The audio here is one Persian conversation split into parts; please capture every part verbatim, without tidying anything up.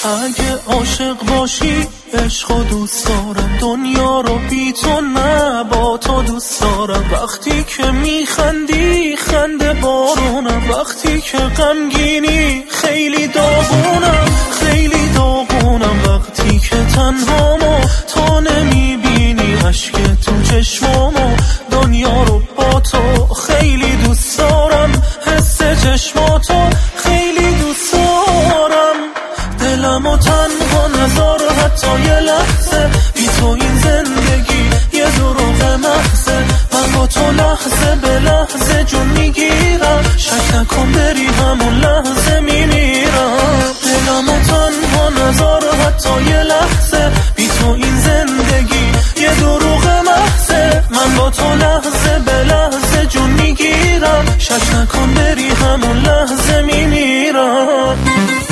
اگه عاشق باشی عشق و دوست دارم، دنیا رو بی تو نه با تو دوست دارم. وقتی که میخندی خنده بارونم، وقتی که غمگینی خیلی داغونم خیلی داغونم. وقتی که تنهامو تو نمیبینی اشک تو چشمامو، دنیا رو با تو خیلی دوست دارم، حس چشماتو خیلی دوست دارم. دلمو تنها نذار حتی یه لحظه، بی تو این زندگی یه دروغ محضه. من با تو لحظه به لحظه جون میگیرم، شک نکن بری همون لحظه میمیرم. دلمو تنها نذار حتی یه لحظه، بی تو این زندگی یه دروغ محضه. من با تو لحظه به لحظه جون میگیرم، شک نکن بری همون لحظه میمیرم.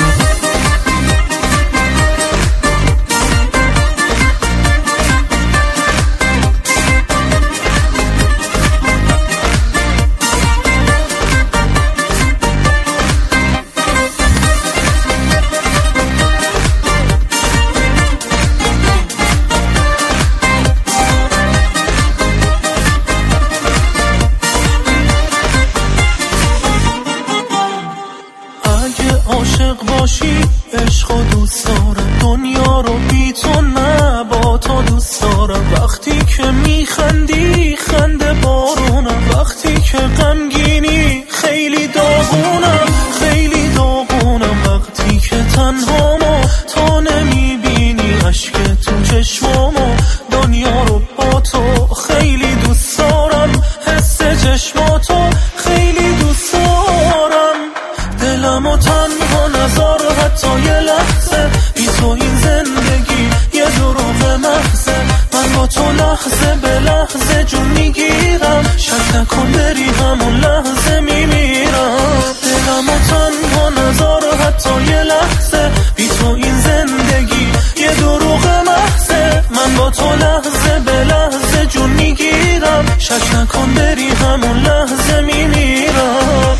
عاشق باشی عشق و دوست دارم، دنیا رو بی تو نه با تو دوست دارم. وقتی که میخندی خنده بارونم، وقتی که غمگینی خیلی داغونم خیلی داغونم. وقتی که تنهامو تو نمیبینی اشک تو چشمامو، دنیا رو با تو خیلی دوست دارم، حس چشماتو خیلی دوست دارم. دلمو تنها نذار حتی یه لحظه، بی تو این زندگی یه دروغ محضه. من با تو لحظه به لحظه جون میگیرم، شک نکن بری همون لحظه میمیرم. دلمو تنها نذار حتی یه لحظه، بی تو این زندگی یه دروغ محضه. من با تو لحظه به لحظه جون میگیرم، شک نکن بری همون لحظه میمیرم.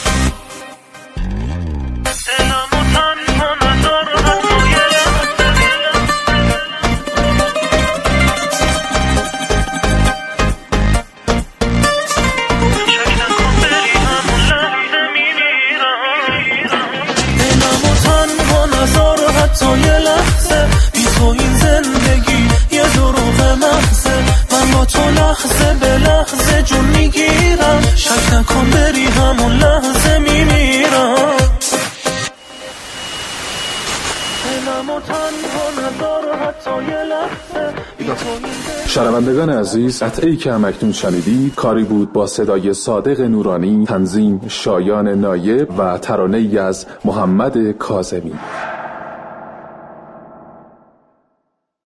تا یه لحظه بی تو این زندگی یه دروغ محضه. من با تو لحظه به لحظه جون میگیرم، شک نکن بری همون لحظه میمیرم. دلمو تنها نذار حتی یه لحظه بی تو این. شنوندگان عزیز، قطعه‌ای که همکنون شنیدید کاری بود با صدای صادق نورانی، تنظیم شایان نایب و ترانه‌ای از محمد کاظمی.